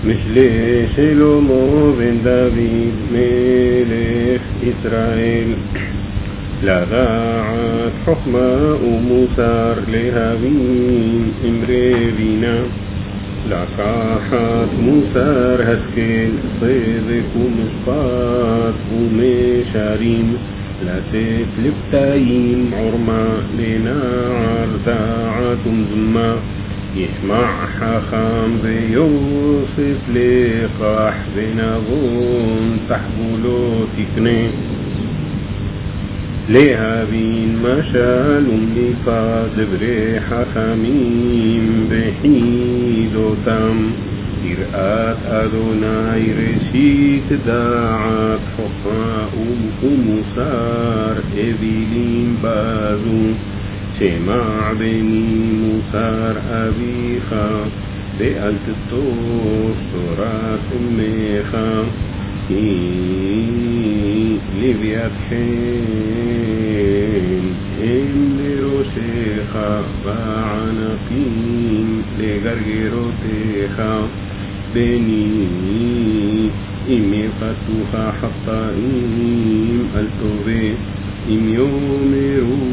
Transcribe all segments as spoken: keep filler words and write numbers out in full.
משלי שלמה בן דוד מלך ישראל, לדעת חוכמה ומוסר להבין אמרי בינה, לקחת מוסר השכל צדק ומשפט ומשרים, לתת לפתאים עורמה לנער דעת ומזמה, ישמע חכם ויוסף לקח ונבון תחבולו תקנה, להבין משל ומליפת דברי חכמים בחידותם, יראת אדוני ראשית דעת חוכמה ומוסר אווילים בזו, שמע בני מוסר אביך ואל תטוש תורת אמך, כי לוויתכם הם לראשך וענקים לגרגרותיך, בני אם יפתוך חטאים אל תובע, אם יאמרו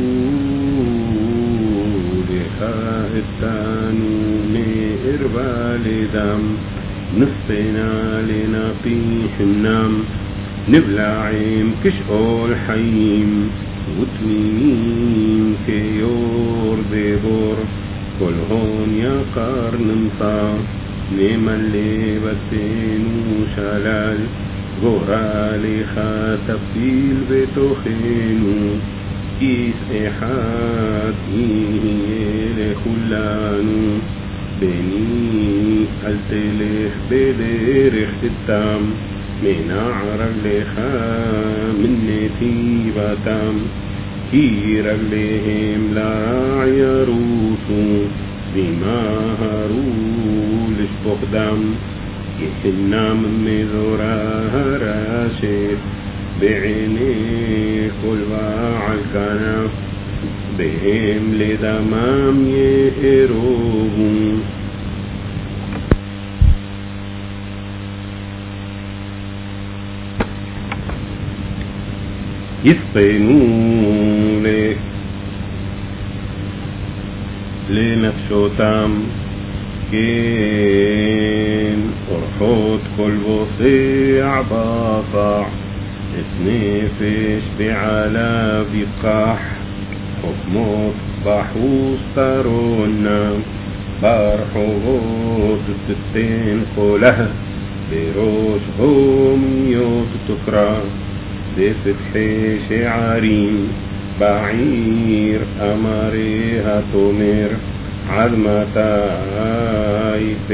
לך אתנו נערבה לדם, נספנה לנפי חנם, נבלעים כשאול חיים ותמימים כיור דבור, כל הון יקר נמצא נמלא בתינו שלל, גורלך תפיל בתוכנו, כיס אחד יהיה לכולנו, בני אל תלך בדרך תתם, מנע רגליך מן נתיבתם, כי רגליהם לרע ירוצו וימהרו לשפוך דם, יחנם מזורה הרשת בעיני כל בעל כנף, בהם לדמם יערובו. יספנו לנפשותם, כן אורחות כל בוסע בטע, את נפש בעלה ביקח, חוכמות בחוס תרונה, ברחובות תתן קולה, בראש הומיות תקרא, בפתחי שערים בעיר אמריה תאמר, עד מתי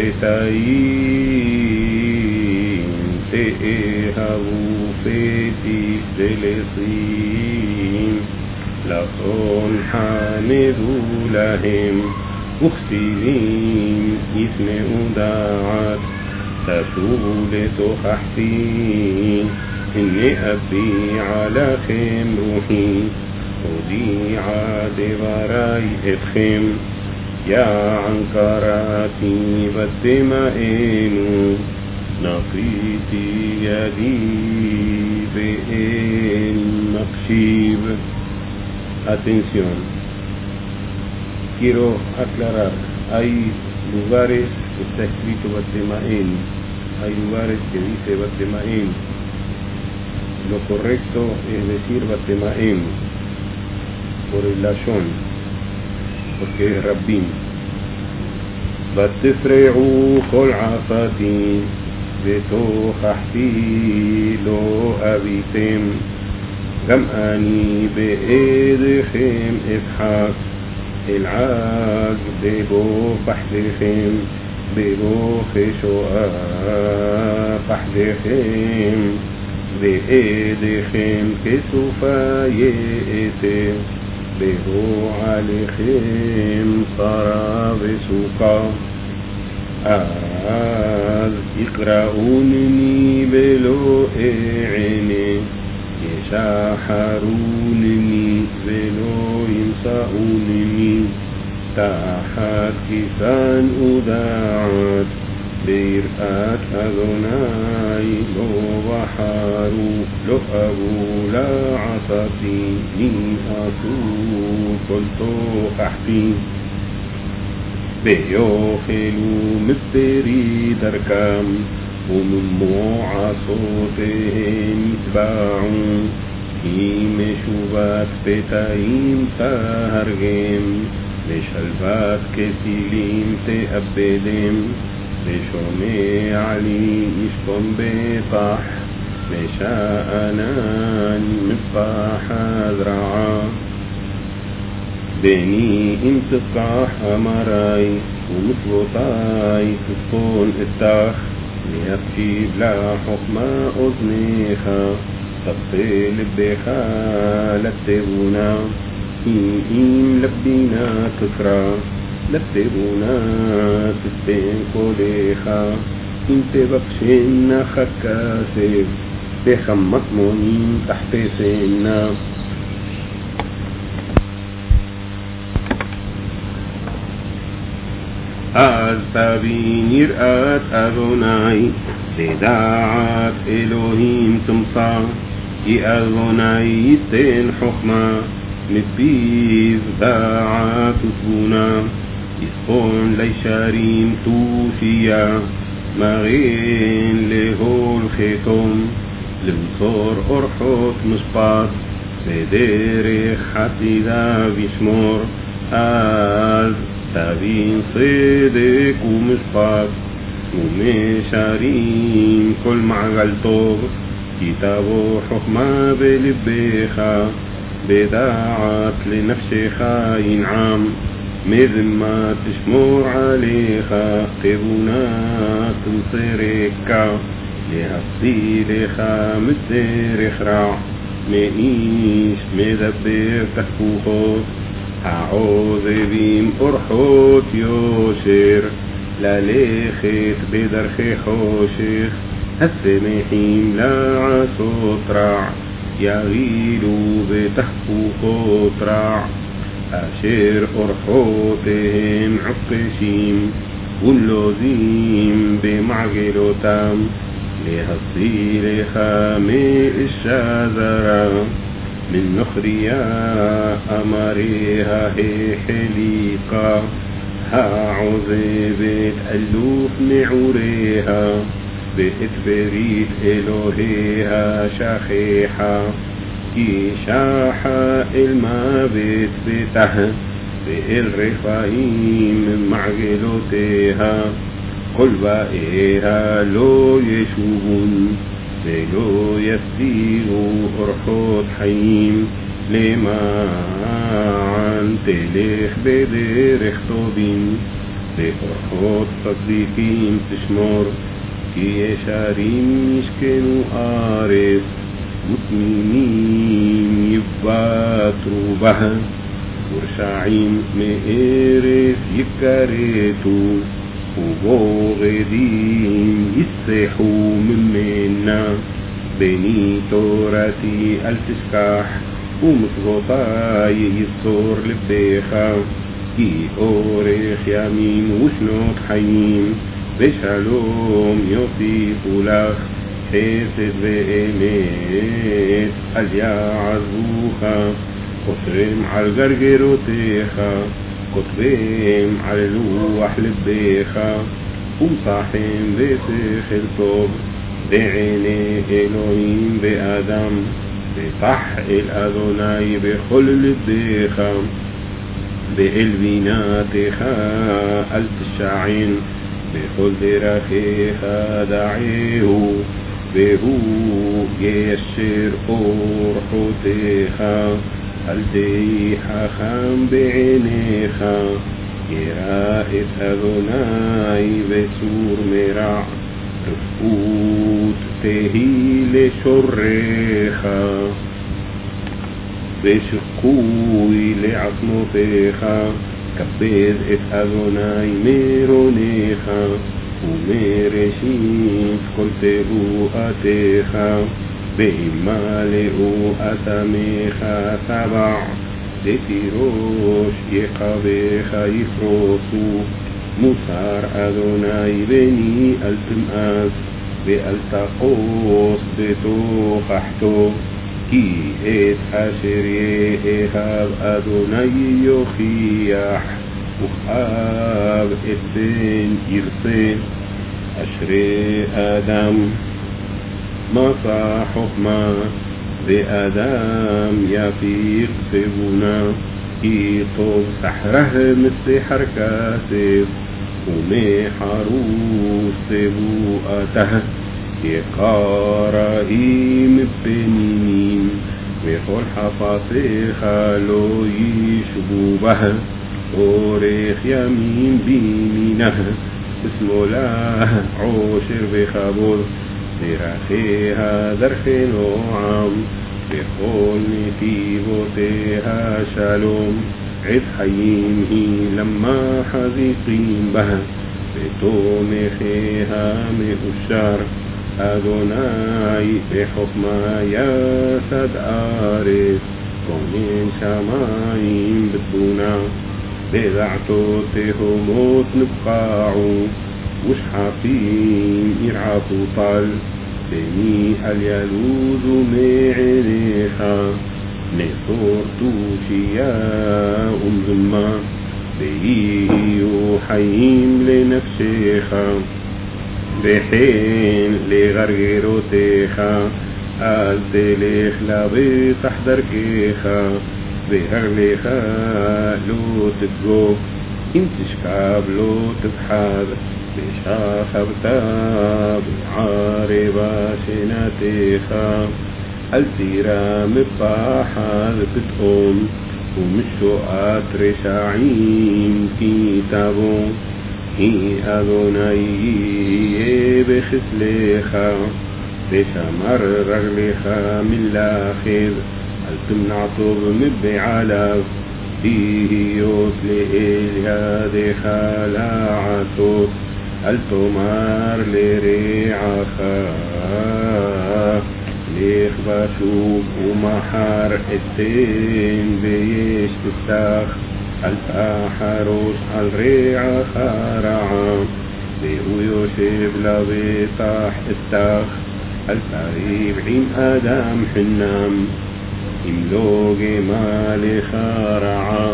פתאים תאהבו פתיס דלסים, לצון חמדו להם וכסילים ישנאו דעת, תשובו לתוכחתי, הנה אביע לכם רוחי, הודיעה דברי אתכם, יען קראתי ותמאנו, נקריתי ידי ואין מקשיב. Atención, quiero aclarar, hay lugares que está escrito Batemaen, hay lugares que dice Batemaen, lo correcto es decir Batemaen por el lashon, porque es Rabbim. ותפרעו כל עפתי ותוכחתי לא אביתם, גם אני בעדכם אבחק, אלעג בבוא פחדכם, בבוא חשואה פחדכם, בעדכם כסופה יאתה, בבוא עליכם שרה וסוכה. אז יקראונני בלא אענה, ישחרונני ולא ימצאונני, תחת כיסן ודעת, ביראת אדוני לא בחרו, לא אבו לעשתי, מי עשו כל תוכחתי. ויאכלו מפרי דרכם, וממועצותיהם יתבעו, כי משובת פתאים תהרגם, ושלוות כסילים תאבדם. ושומע לי ישכון בטח, ושאנן מפחד רעה. בני אם תפקח אמרי, ומצוותיי תצפון אתך, להקשיב לחוכמה אוזניך, תפתה לבך לתבונה. אם לבינה תקרא, לתבונה תתן קולך. אם תבקשנה כסף, בחמטמונים תחפשנה. אז תבין יראת אדוני, לדעת אלוהים תמצא, כי אדוני ייתן חוכמה, מפיו דעת ותבונה. יספון לישרים תושייה, מרן להולכתום, למסור אורחות משפט, בדרך חסידה ושמור. אז תבין צדק ומשפט, ומשרים כל מעגל טוב, כי תבוא חוכמה בלבך, בדעת לנפשך ינעם. מזמה תשמור עליך, תבונה תמסרקה, להפסי לך מדרך רע, מאיש מדבר תפוכות. העוזבים אורחות יושר, ללכת בדרכי חושך. השמחים לעשות רע, יגילו בתחפוכות רע. אשר אורחותיהם עוקשים, ולוזים במעגלותם. להשיא לך מאישה זרה, من نخريا أمريها حليقا. هعذبت ألوف معوريها، بإتبريت إلهيها شخيحا. كي شاحا المابت بته، بالرفايم معجلوتيها. قل بائها لو يشوبون، ולא יסירו אורחות חיים, למען תלך בדרך טובים, ואורחות צדיקים תשמור. כי ישרים ישכנו ארץ, ותמימים יבטרו בה, ורשעים מארץ יכרתו, ובוגדים יסחו ממנה. בני תורתי אל תשכח, ומצוותיי יצור לבך. כי אורך ימים ושנות חיים, ושלום יוסיפו לך. חסד ואמת אל יעזבוך, חושרים על גרגרותיך, כותבים על לוח לבך. ומצחם בשכל טוב, בעיני אלוהים ואדם. בטח אל אדוני בכל לבך, באל בינתך אל תשען. בכל דרכיך דעהו, והוא ישר אורחותיך. אל תהי חכם בעיניך, ירא את אדוני וצור מרע. רפאות תהי לשורך, ושקוי לעצמותיך. כבד את אדוני מרונך, ומראשית כל תבואתך. וימלאו אסמיך סבע, לתירוש יחבך יפרוסו. מוסר אדוני בני אל תמאס ואל תחוס בתוכחתו, כי את אשר יאהב אדוני יוכיח, וכאב את פן ירצה. אשרי אדם מצא חוכמה, ואדם יפיק תבונה, כי טוב סחره מסחר כסף, ומחרוש תבואתה. יקראים פנינים, וכל חפציך לא ישבו בה. אורך ימים בימינה, בשמאלה עושר וכבוד. דרכיה דרכי נועם, בכל נתיבותיה שלום. עת חיים היא למה חזיקים בה, ותומכיה מאושר. אדוני בחוכמה יסד ארץ, כונן שמיים בתבונה. בדעתו תהומות נבקעו, ושחפים ירעפו טל. בני אל ילוזו מעיניך, נצור תושייה ומזמה. ויהיו חיים לנפשך, וכן לגרגרותיך. אל תלך לבטח דרכך, והרגלך לא תפגע. אם תשכב לא תפחד, ושכבת בערבה שנתך. אל תירא מפחד פתאום, ומשועט רשעים כי תבוא. כי אדוני יהיה בחסלך, ושמר רגלך מלאכד. אל תמנע טוב מבעליו, להיות לאל ידך לעשות. אל תאמר לרעך, לך ושוב ומחר אתן ויש תפתח. אל תחרוש על רעך רעה, והוא יושב לבטח אתך. אל תריב עם אדם חינם, אם לא גמלך רעה.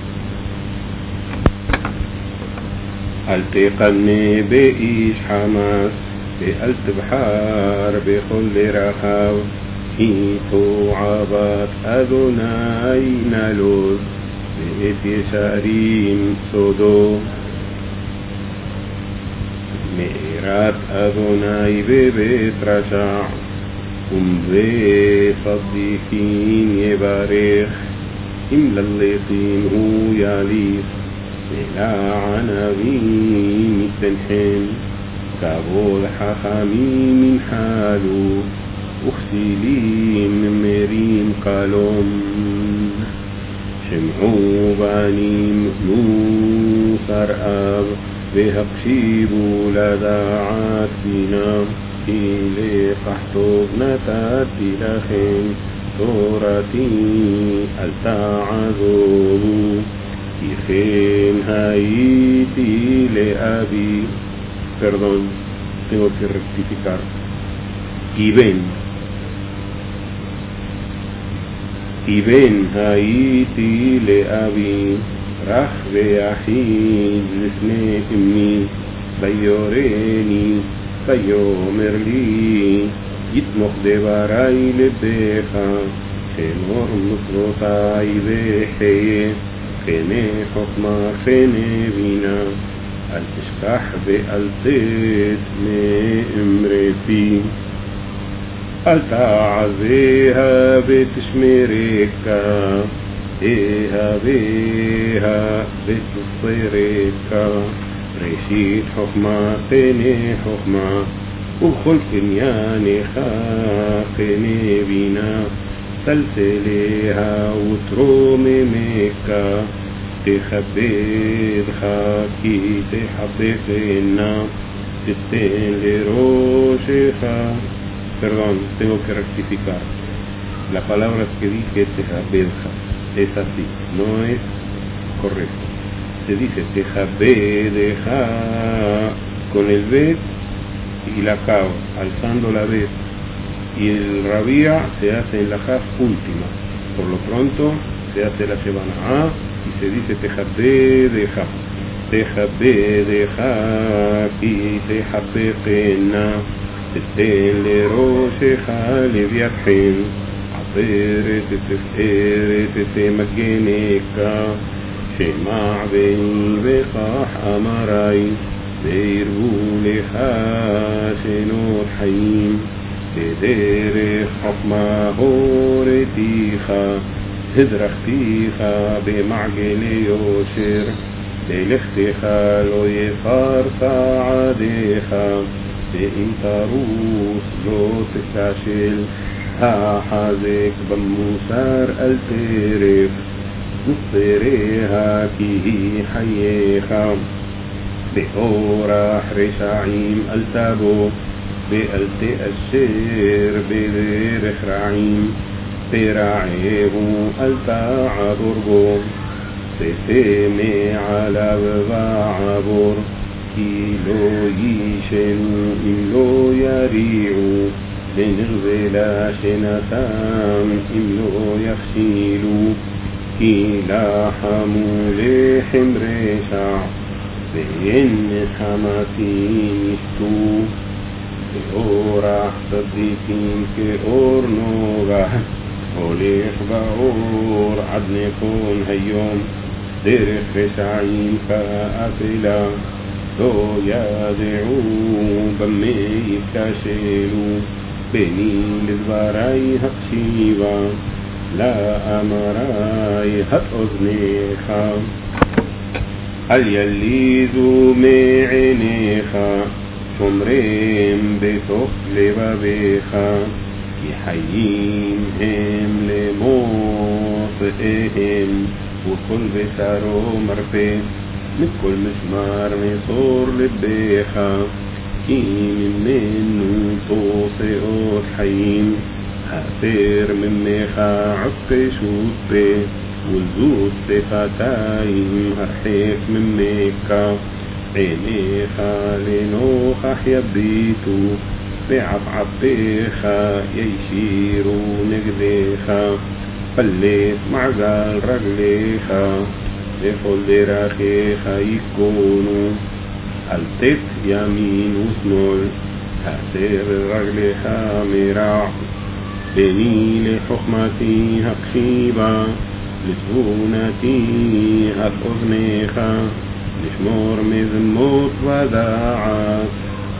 אל תקנא באיש חמאס, ואל תבחר בכל דרכיו. כי תועבת אדוני נלוז, ואת ישרים סודו. מארת אדוני בבית רשע, ובצדיקים יברך. אם ללטים הוא יליס, ולענבים יתנחם. כבוד חכמים ינחלו, וכסילים מרים קלום. שמעו בנים מוסר אב, והקשיבו לדעת בינה. כי לקח טוב נתתי לכם, תורתי אל תעזובו. כי כן הייתי לאבי. Perdón, tengo que rectificar. Y ven, y ven הייתי לאבי, רך ויחיד לפני אמי. ויורני, ויאמר לי, יתמוך דברי לבך. שמור מצוותי וחיה, חנה חוכמה חנה בינה. אל תשכח ואל תטמא אמרתי. אל תעזיה ותשמרכה, אהביה ותצרכה. ראשית חוכמה תנה חוכמה, ובכל קניינך קנה בינה. סלסליה ותרוממך, תכבדך כי תחבקנה. תתן לראשך. Perdón, tengo que rectificar. La palabra que dije tejabedja es así, no es correcto. se dice tejabedeja con el bet y la kav, alzando la bet, y el rabia se hace en la jaf última. Por lo pronto se hace la shebana y se dice tejabedeja, tejabedeja ki tejabeqena tele rosheja leviathin عطيرة تفقيرة تمجنيكا شمع بني بقاح أمراي بيربو لخا شنور حيم تدير حكمة هورتيخا هدرختيخا بمعجل يوشر تلختيخا لو يفار ساعديخا بإنت روس لو تستعشل حازك بموسار الترف نصريها كيه حييخا بأورح رشعيم التابو بألت الشير بريرخ رعيم تراعيه التاع ضربو تسمي على بضاعبور كيلو يشنو إلو يريعو لنغزلا شنتام إنه يخشيلو كيلا حمول حمرشع بين حماتين يشتو بأورح صديقين كأور نوغا وليخ بأور عدنكون هيوم درخ رشعين فأفلا دو يادعو بمي يتكاشلو بني للبراي هقشيبا لا أمراي هت أذنيخا هل يليذو معينيخا شمرين بتوخ لبابيخا يحيين هم لموطئهم وكل بسارو مرفي من كل مسمار مصور لبيخا كين منو توصيقات حيين هاتير من ميخا عفق شوت بي والزوت صفتاين هرحيك من ميكا عينيخا لنوخا حيبيتو بعفعف بيخا يشيرو نقديخا فليت معزال رجليخا لكل دراخيخا يكونو التت يمين وسمول هاتير رجليخا مراع بني لحكمتي هقشيبا لسهونتي هتأذنيخا لشمور مزموت وداعات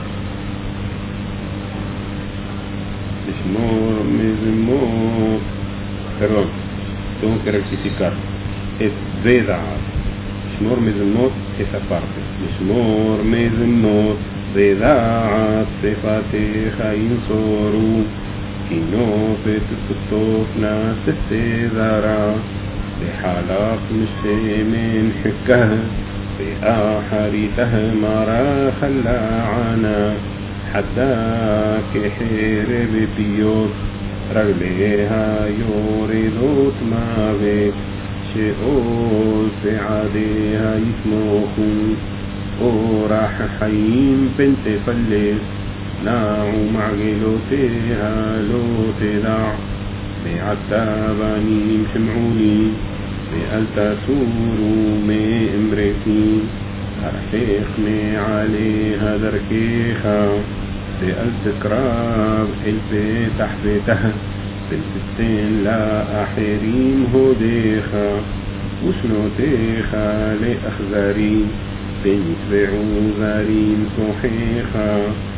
لشمور مزموت perdón, tengo que rectificar, es veda'at. Shmor mezemot, esa parte. Shmor mezemot, veda'at, sefateja insoru, kinofet tustofna testedara, بحلق مشتمن حكه بآحرته مرا خلعنا حتى كحير ببيوت رجليها يوردوت ما بيت شئول في عاديها يسموخون وراح حيين بنت فلس ناعو معجلوتها لو تدع بعتاباني شمعوني بألتسورو مي امرتي أرحيقني عليها دركيخا بألتكراب البيت تحبتها بالستين لا أحريم هديخا وشنوتيخا لأخذاري بنتبعو ذارين صحيخا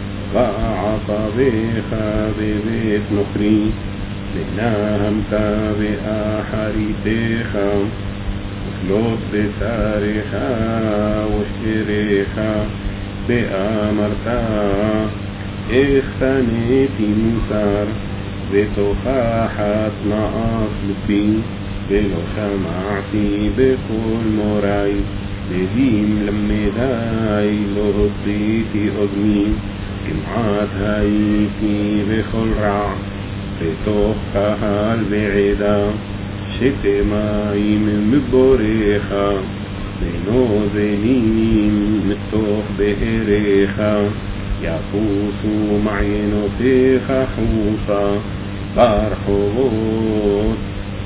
وعطبيخا ببيت نخري لناهم تابئا حريتيخا وفلوت بساريخا وشتريخا بأمرتا اختنيتي موسار بتوخاحت نقص لبي بلو سمعتي بكل موراي لديم لمداي لو رديتي أذني كمعات هايتي بكل رع בתוך קהל ועדה שתמיים מבורך ונוזלים מתוך באריך, יפוסו מעיינותיך חוסה ברחובות,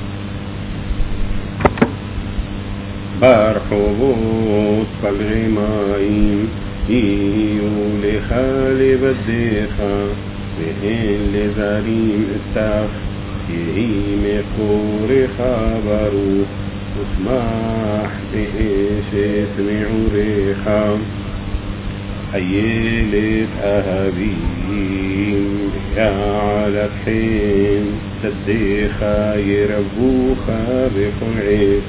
ברחובות פלגי מים, יהיו לך לבדיך, ואין לזרים אסתך, יהי מקורך ברוך, ושמח באשת מעוריך. איילת אהבים יעלת חן, שדיך ירבוך בכל עת,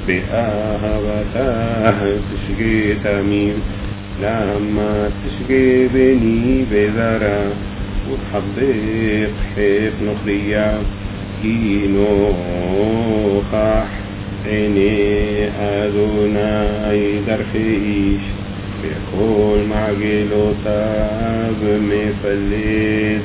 באהבתה תשגה תמיד. למה תשגה בני בזרה, ותחבק חטא נוכריה, כי נוכח עיני אדוני דרכי איש, בכל מעגלותיו מפלט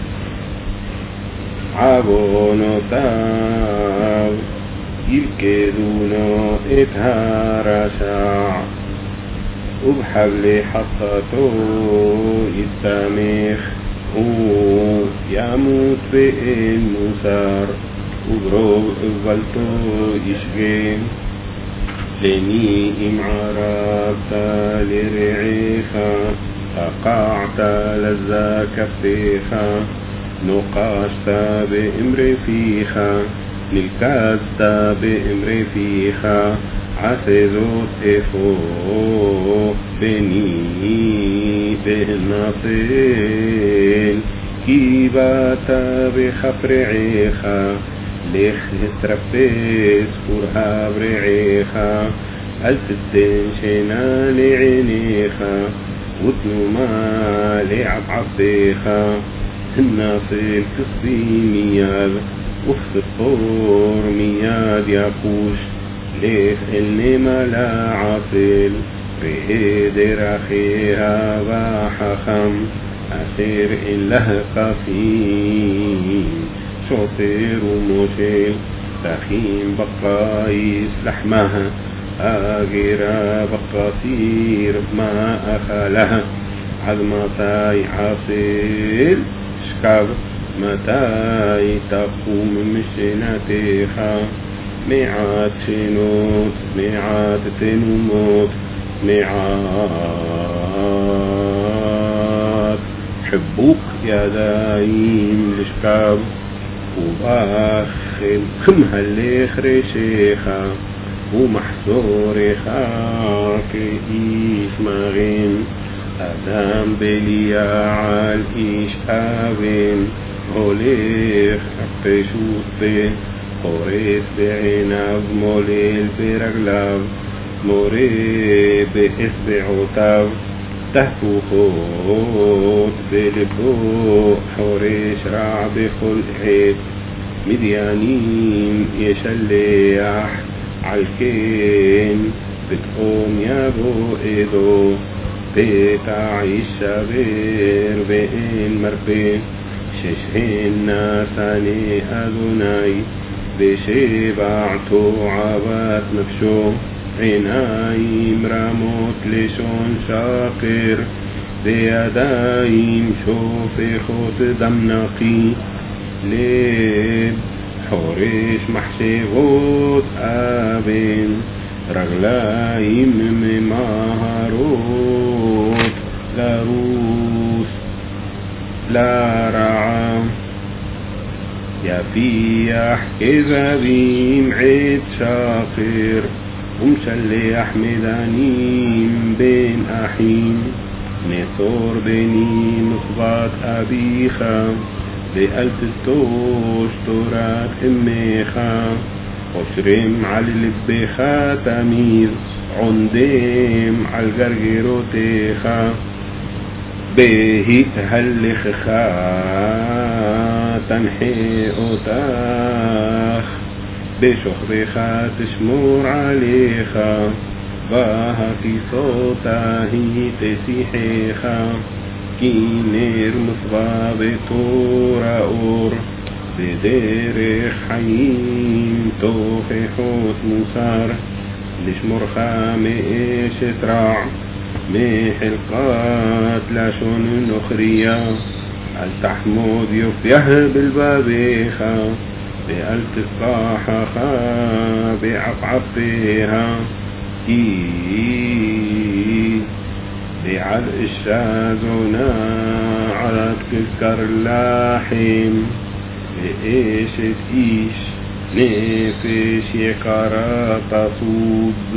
עוונותיו, ילכדונו את הרשע, ובחבלי חטאתו יסתמך, הוא ימות ואין מוסר, וברוב אבלתו ישגה. לני אם ערבת לרעיך, תקעת לזה כפיך, נוקשת באמרי פיך, נלכדת באמרי פיך, עשה זאת אפוא בני בנפל, כי באת בכף רעיך, לך התרפס קורהב רעיך, אל תתן שינה לעיניך, ותנומה לעפעפיך, הנפל כסבי מיד, וכספור מיד יפוש, לך אל נמלה עפל, ראה דרכיה וחכם, אשר אין לה כפים, שוטר ומושל, תכין בקייס לחמها, אגירה בקסיר מה אכלה, עד מתי עפל שכב, מתי תקום משנתך, מעט שנות, מעט תנומות, מעט חיבוק ידיים לשכב, ובאכל כמהלך ראשיך, ומחזורך כאיש מגן, אדם בליה על איש אבן, הולך פשוט פה, חורס בעיניו, מולל ברגליו, מורה באצבעותיו, תהפוכות בלבו, חורש רע בכל עת, מדיינים ישלח, על כן פתאום יבוא עדו, פתע ישבר ואין מרפא, ששהן נתני אדוני, ושבעתו עבת נפשו, עיניים רמות לשון שקר, וידיים שופכות דם נקי, לב חורש מחשבות אבן, רגליים ממהרות לרוס לרעה, יפיח כזבים עת שקר, ומשלח מדנים בין אחים, נצור בני נוסבת אביך, ואל תטוש תורת אמך, חושרים על לבך תמיד, עונדם על גרגרותיך, בהתהלכך תנחה אותך, בשוכבך תשמור עליך, והכיסות היא תשיחך, כי נר מוסווה בתור האור, בדרך חיים תוכחות מוסר, לשמורך מאשת רע, מחלקת לשון נוכריה, אל תחמוד יופייך בלבביך, ואל תפחך בעפעפיה, כי ועל אישה זונה עלת כזכר לחם, ואשת איש נפש יקרה תסוד.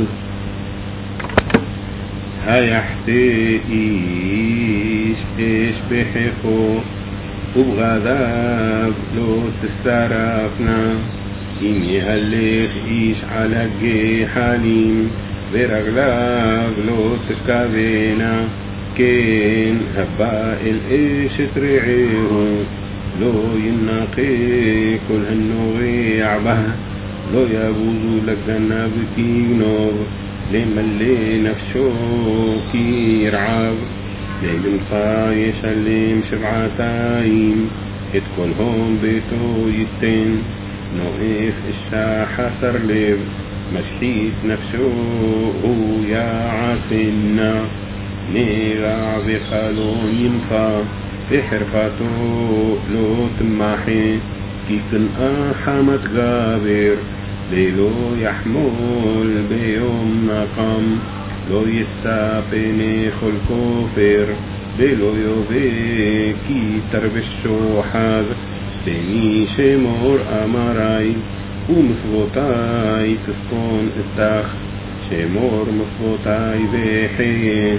היחטא איש אש בחכו, ובגדיו לא תשרפנה, אם יהלך איש על הגחלים, ורגליו לא תכוונה, כן הבא אל אשת רעהו, לא ינקה כל הנוגע בה, לא יבוז לגנב כי יגנוב, למלא נפשו כי ירעב, לימך ישלם שבעתיים, את כל הון ביתו ייתן, נואף אישה חסר לב, משחית נפשו הוא יעשנה, נגע וחלון ינפה, בחרפתו לא תמחה, כי קנאה חמת גבר, ולא יחמול ביום נקם, לא יישא פני כל כופר, ולא יובא כי תרבש שוחד, בני שמור אמרי, ומצוותי תספון אתך, שמור מצוותי וחיה,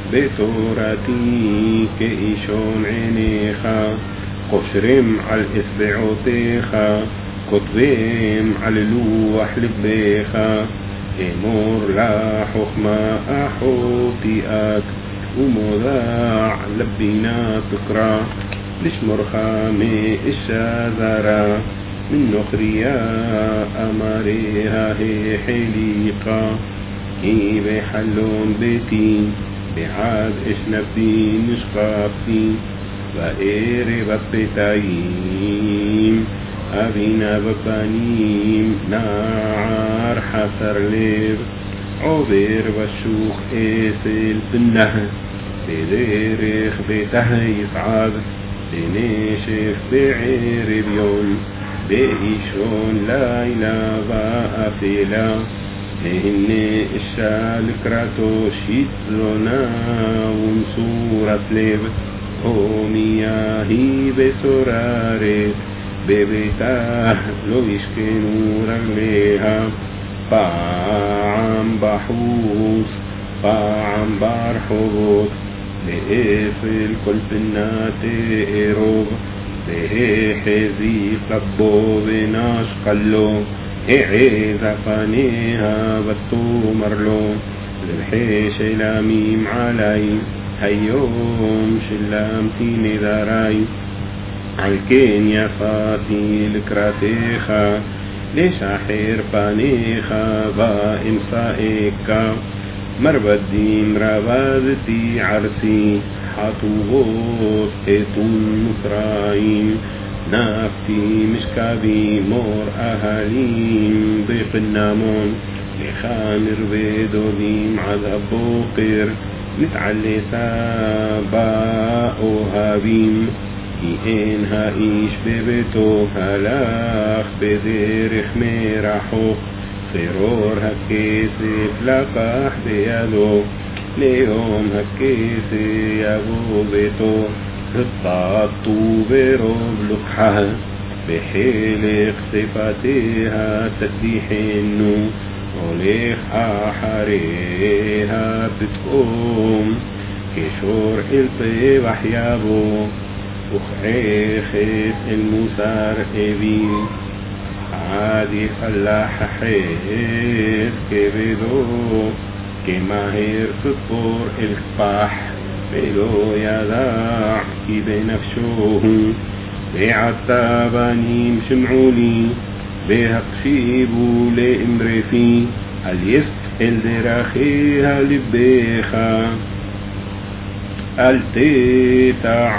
בתורתי כאישון עיניך, קושרים על אצבעותיך, כותבים על לוח לבך, אמור לחוכמה אחותי את, ומודע לבינה תקרא, לשמורך מאישה זרה, من نخريا أمريها هي حليقة، هي بحلون بيتي بعاد إشنبتي نشقافتي، وإيري ببتايم أبينا ببانيم نعار حسر لير، عبير بشوخ إيسل بالنهر، بديرخ بيته يصعد، بنشف بعير بيون، بإيشون ليلة وأفلا، لهن الشالك راتو شيطلنا ونصورة لب، ومياهي بسرارت ببيته لو يشكنوا رجليها، פעם בחוץ, פעם ברחובות, לאפל כל פינת עירוב, והחזיק בו ונשקה לו, העזה פניה ותאמר לו, זבחי שלמים עלי, היום שלמתי נדרי, על כן יפתי לקראתך, לשחרר פניך ואמצאך, מרבדים רבדתי ערסי, חטובות אתון מצרים, נפתי משכבי מור אהלים בפנמון, לך נרבה דודים עד הבוקר, נתעלתה באוהבים, כי אין האיש בביתו, הלך בדרך מרחוק, צרור הכסף לקח בידו, ליום הכסף יבוא ביתו, הטעתו ברוב לוקחה, בחלק שפתיה תצליחנו, הולך אחריה פתאום, כשור אל צבח יבוא, וכחכת אל מוסר אבי, עד יפלח החץ כבדו, כמהר כפור אל כפח, ולא ידע כי בנפשו, ועתה בנים שמעו לי, והקשיבו לאמרתי, אל יסט אל דרכיה לבך, אל תטע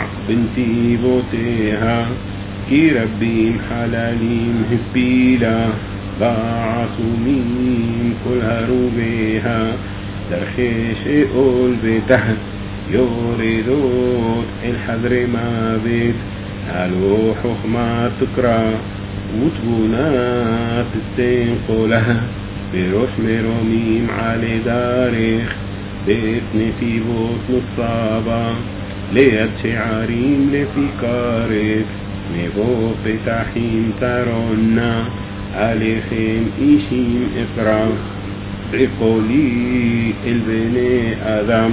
בנתיבותיה, כי רבים חללים הפילה, בעצומים כל הרוביה, דרכי שאול ותחת יורדות אל חדרי מוות, הלא חוכמה תקרא ותבונה תתן קולה, בראש מרומים עלי דרך, בית נתיבות נוצבה, ליד שערים לפי קרב, מבוא פתחים תרונה, עליכם אישים אפרה, בקולי אל בני אדם.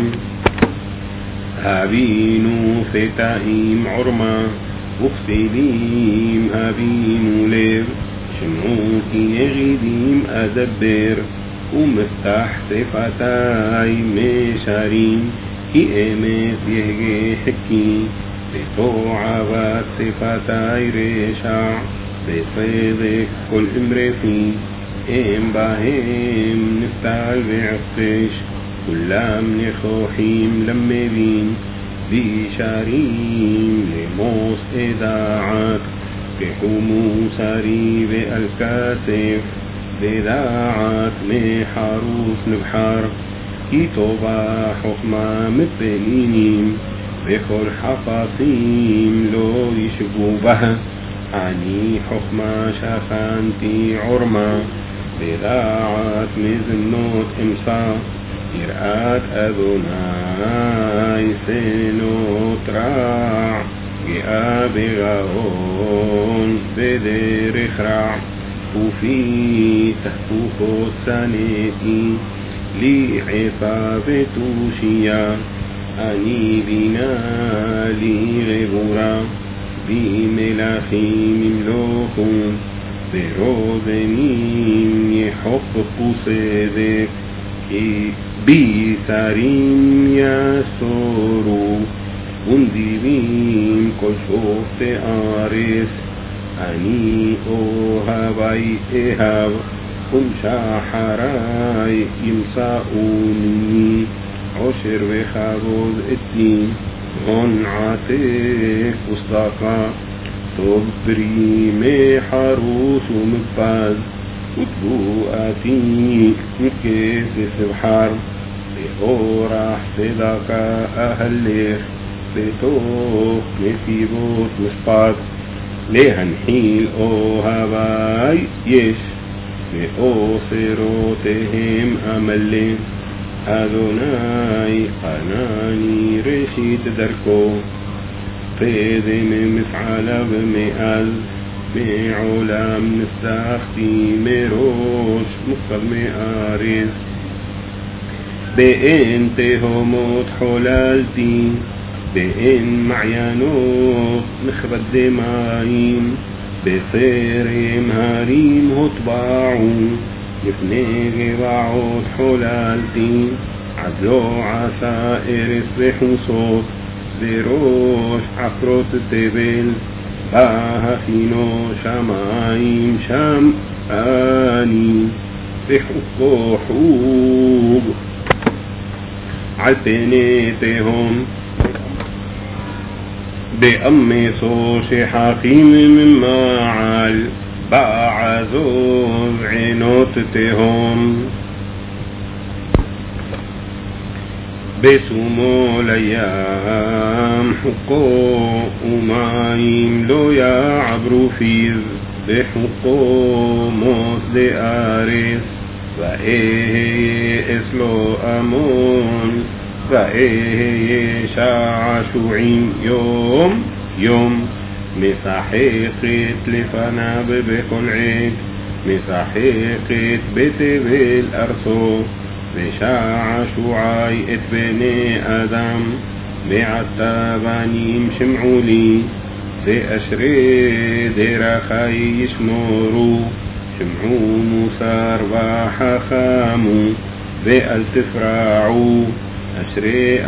הבינו פתאים עורמה, וכסילים הבינו לב, שמעו כי נגידים אדבר, ומפתח שפתי משרים, כי אמת יהגה חכי, בתועבת שפתי רשע, בצדק כל אמרתי, הם בהם נפתל ועקש, כולם נכוחים למבין, וישרים למוס אדעת, כחומו שרי ועל כתף, ודעת מחרוס נבחר, כי טובה חוכמה מפנינים, וכל חפשים לא ישבו בה, אני חוכמה שכנתי עורמה, ודעת מזמנות אמסה, יראת אדוני סנות רע, גאה בגאון בדרך רע, ופי תהפוכות שנאתי, לי עפה ותושייה, אני בינה לי גבורה, בי מלכים ימלכו, ברובנים יחוקקו צדק, כי בי שרים יסורו, ונדיבים כל שופטי ארץ, אני אוהבי אהב, ומשחרי ימצאוני, עושר וכבוד אתי, הון עתק וצדקה, טוב פרי מחרוש ומפז, ותבואתי מכסף ובחר, באורח צדקה אהלך, בתוך נתיבות משפט, להנחיל אוהבי יש, ואוסרותיהם אמלא, אדוני חנני ראשית דרכו, קדם מפעליו מאז, מעולם נסחתי מראש מוקד מארץ, באין תהומות חוללתי, באין מעיינות מכבדי מים, בסרם הרים הוטבעו, לפני גבעות חוללתי, עד לא עשה ארץ וחוסות, בראש עפרות תבל, בהכינו שמיים שם אני, בחוקו חוג, על פני תהום, באמסו שחכים ממעל, בעזוב עינות תהום, בסומו לים חוקו ומים לא יעברו פיו, בחוקו מוס דארץ, ואהיה אסלו המון, ואהיה שעשועים יום יום, משחקת לפניו בכל עת, משחקת בתבל ארצו, ושעשועי את בני אדם, מעתה בנים שמעו לי, ואשרי דרכי ישמורו, שמעו מוסר וחכמו, ואל תפרעו, אשרי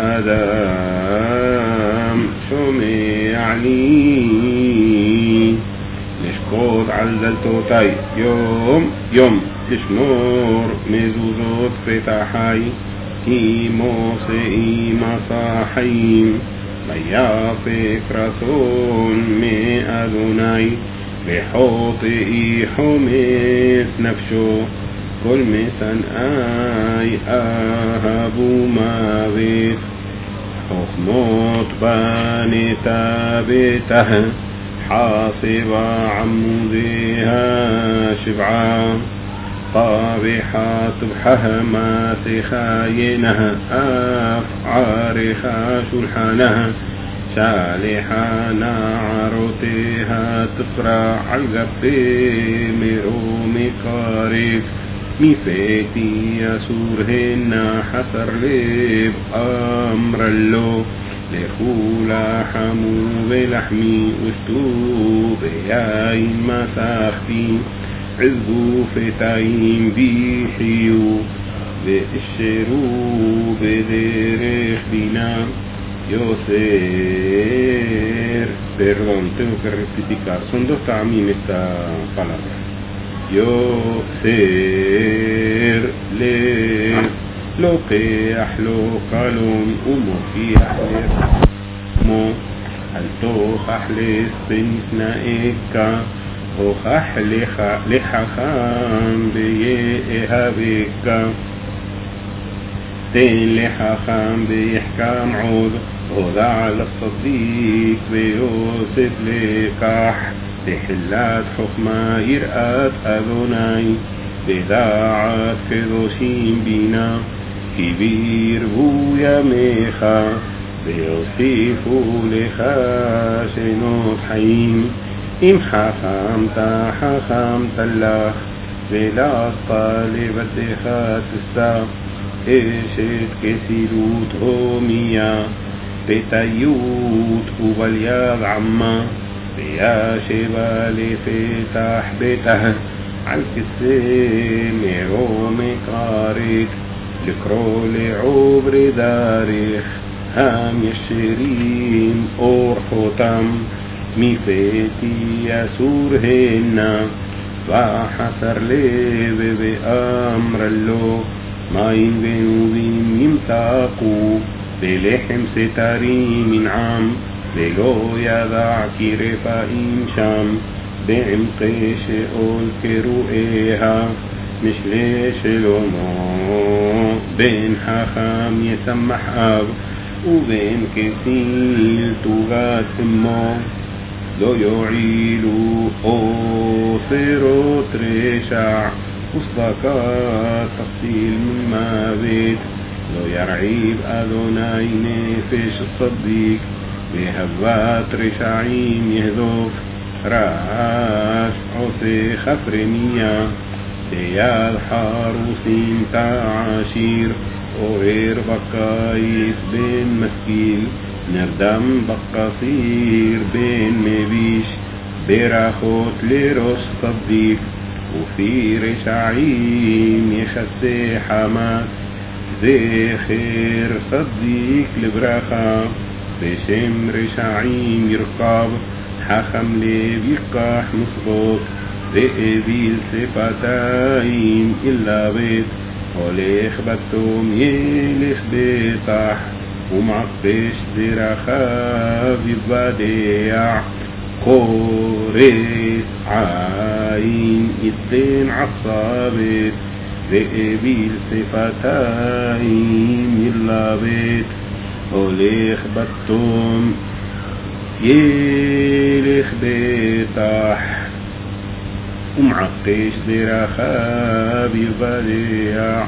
אדם שומע לי, לשקוט על דלתותי יום יום, לשמור מזוזות פתחי, כי מוסעי מסע חיים, ויפק רצון מאדוני, בחוטאי חומס נפשו, כל משנאי אהבו מוות, חוכמות בנתה ביתה, حاصبة عمودها شبعا، طابحة صبحها ماسخة ينها، أفعارها شلحانها، شالحة نعرتها تصرع عالقبي مروم قارف، مفاتي يسورهن حسر لب أمر اللو، لخولا حمو بلحمي وشتو بياين مساختي، عزبو فتاين بيحيو بإشرو بدرخ بنا يوسير. Perdón, tengo que rectificar, son dos tamim esta palabra. يوسير ليه لقيح له قالون ومفيح لفمو، هل توخح لسبنسنا إكا وخح لحخام بيئها بكا، تين لحخام بيحكام عود وضع على الصديق بيوسف لقاح، تحلات حكمة يرأت أذناي بداعات كذوشين بنا، كبير بويا ميخا بيوصفوا لخا شنوت حين، إم حخامت حخامت الله بلا طالب الدخات السا، إشت كسيلوت هوميا بتيوت وبالياض عما، بيا شبالي فتح بيته عالكسين يرومي قاريك، لكرو لعبر داريخ هام يشرين أور حتم، ميفتي يسور هنا فحسر ليب بأمر اللو، ما ينبين وبين يمتاقو بلحم ستاري من عام، بلو يضع كرفائم شام، بعمقش أول كروئها مش ليش لومو، بين حخام يسمح أب وبين كسيل تغات امو، لو يعيلو أوصرو ترشع وصدقات تفصيل من ما بيت، لو يرعيب أذناي نفش الصديق بهبات رشعيم يهذوف، راس عصي خفرمية بياد حاروسين تعاشير، وغير بقايس بين مسكين نردم بقصير بين مبيش، براخوت لروش صديق وفي رشعيم يخسي حماس، زخير صديق لبراخا بشم رشعيم يرقب، حخم لي بيقاح مصبوط بقبيل صفتاين إلا بيت، وليخ بتوم يلخ بيطح ومعطش درخاب يباديع، كوريس عاين الدين عصابت بقبيل صفتاين إلا بيت، وليخ بتوم يلخ بيطح ومعطش درخاب يباديع.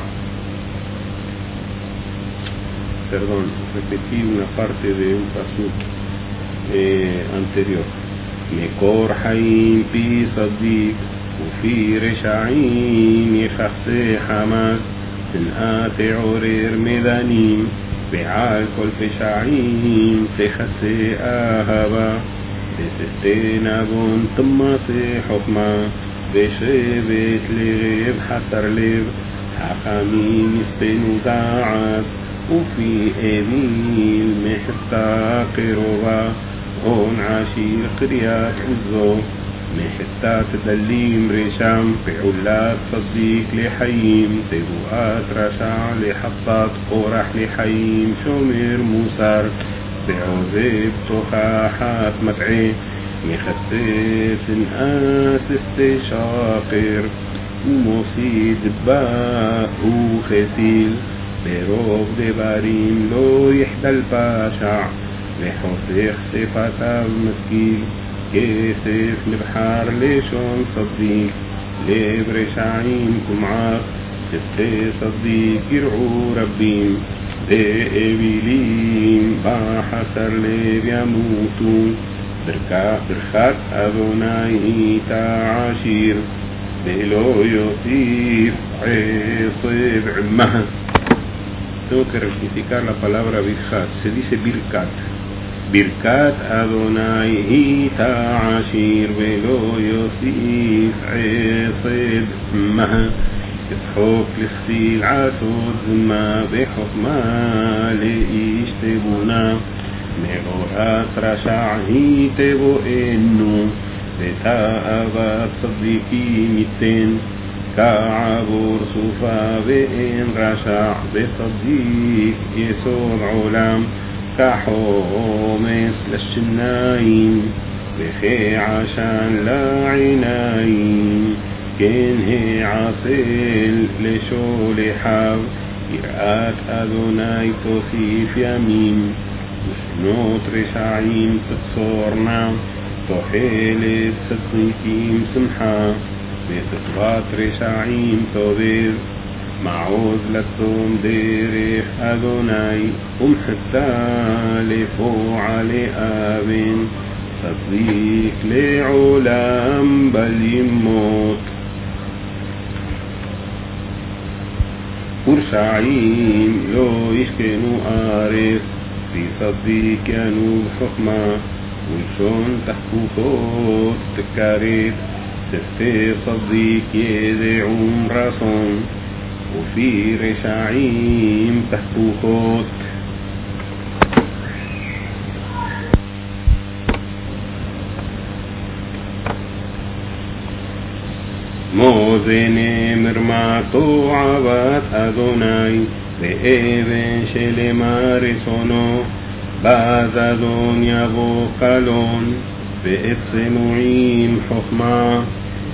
Perdón, repetí una parte de un pasuk eh, anterior. Mekor Haim pi Sadiq وفي رشعيم يخسي حماس، تنقات عرير مذانيم بعال كل فشعيم تخسي آهبا، بستين أبون تماسي حكما، بشبت لغيب حسر لب، حخامين يسبنوا داعات، وفي أبيل محتا قربا، هون عشير قريات عزو، محتا تدليم رشام، بعولات صديق لحيم، تبوات رشع لحطات قرح لحيم، شمر موسار بعذب تخاحات متعي، מחסף נאס אסתשאקר, ומוסיד בא וכסיל, ברוב דברים לא יחדל פשע, וחוסך שפתיו משכיל. כסף נבחר לשון צדיק, לב רשעים תומעך, שפתי צדיק ירעו רבים, ואווילים בחסר לב ימותו. ברכת אדוני איתה עשיר, ולא יוסיף עשב עמה. Tengo que rectificar la palabra birkat, se dice birkat. Birkat Adonai ita ashir velo yosif עשב עמה. יצחוק לסחיל עשות זמה, בחוכמה לאיש תבונה. מאורת רשע היא תבואנו, ותאוות צדיקים ייתן. כעבור סופה ואין רשע, וצדיק יסוד עולם. כחומס לשניים, וכעשן לעיניים. כן העשל לשולחיו, יראת אדוני תוסיף ימים. ושנות רשעים תצורנה, תוחלת צדיקים שמחה. ותקוות רשעים תובב, מעוז לצום דרך אדוני, ומחתה לפועלי אבן. צדיק לעולם בל ימות. ורשעים לא ישכנו ארץ, וצדיק ינוב חוכמה. ולשון תחפושות תכרת, שפתי צדיק ידעון רצון, ופי רשעים תחפושות. מוזה נאמר מעתו עבד אדוני, ואבן שלמה רצונו. בז אדון יבוא קלון, ואת צנועים חוכמה.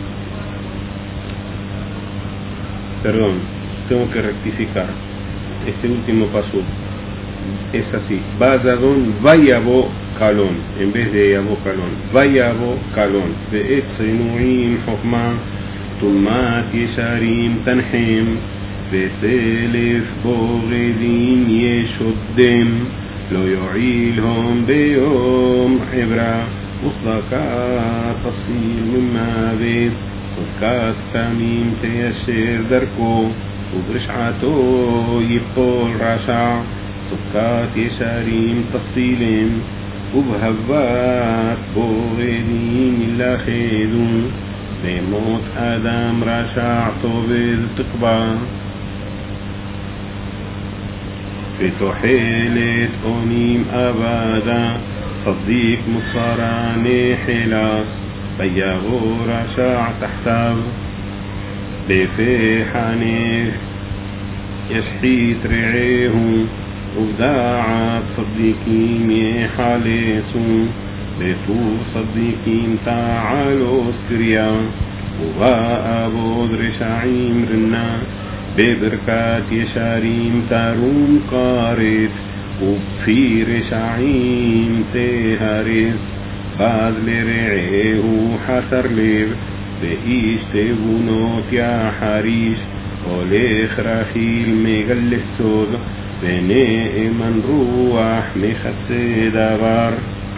Perdón, tengo que rectificar. Este último paso es así. Bazadón vayabo calón, en vez de yabo calón. Vayabo calón. Ve'et senuim hokma, tumat yesharim tanhem, ve'selef bogedim yeshodem, lo yu'ilhom beyom hebra, uslaka tasil mimmavet. צדקת תמים תיישר דרכו, וברשעתו ייפול רשע. צדקת ישרים תפסילם, ובהבת בוגדים ילכדו. במות אדם רשע תאבד תקווה, ותוחלת אונים אבדה. צדיק מוסרה נחלס, ויבוא רשע תחתיו. לפי חנך ישחית רעהו, ובדעת צדיקים יחלצו. בטוב צדיקים תעלוס קריה, ובאבוד רשעים רנה. בברכת ישרים תרום כרת, ובפי רשעים תהרס. בז לרעהו חסר לב, ואיש תבונות יחריש. הולך רכיל מגלה סוד, ונאמן רוח מכסה דבר.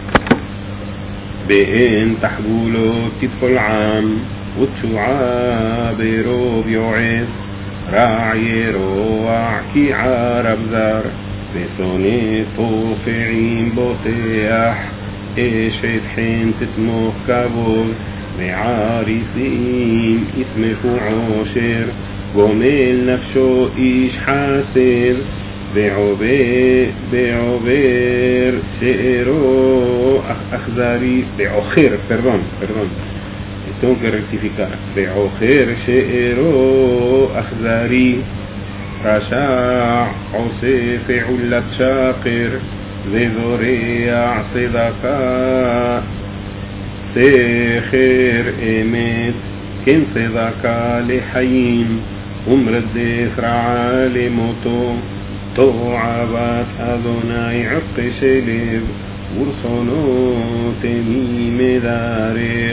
באין תחבולות תתפול עם, ותשועה ברוב יועץ. רע ירוע כי ערב זר, ושונא תופעים בוטח. אשת חן תתמוך כבוד, ועריסים ישמחו עושר. גומל נפשו איש חסד, ועובר בעובר שארו אכזרי. בעוכר, פרדון, פרדון, tengo que rectificar. בעוכר שארו אכזרי. רשע עושה פעולת שקר, וזורע צדקה. סכר אמת, כן צדקה לחיים, ומרדף רעה למותו. תועבת אדוני עתק שלב, ורצונו תמים דרך.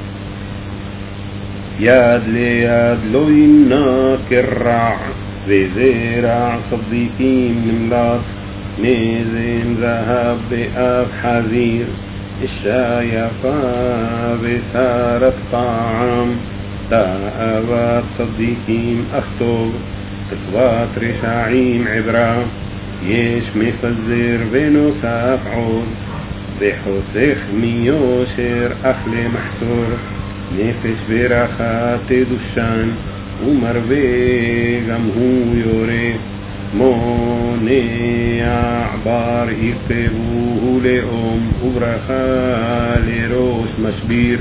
יד ליד לא ינקר רע, וזרע צדיקים נמלט. נזם זהב באף חזיר, אישה יפה ושרת טעם. תאוות צדיקים אך טוב, תקוות רשעים עברה. יש מפזר ונוסף עוד, וחוסך מיושר אך למחסור. נפש ברכה תדושן, ומרבה גם הוא יורה. מונע בר יכתבוהו לאום, וברכה לראש משביר.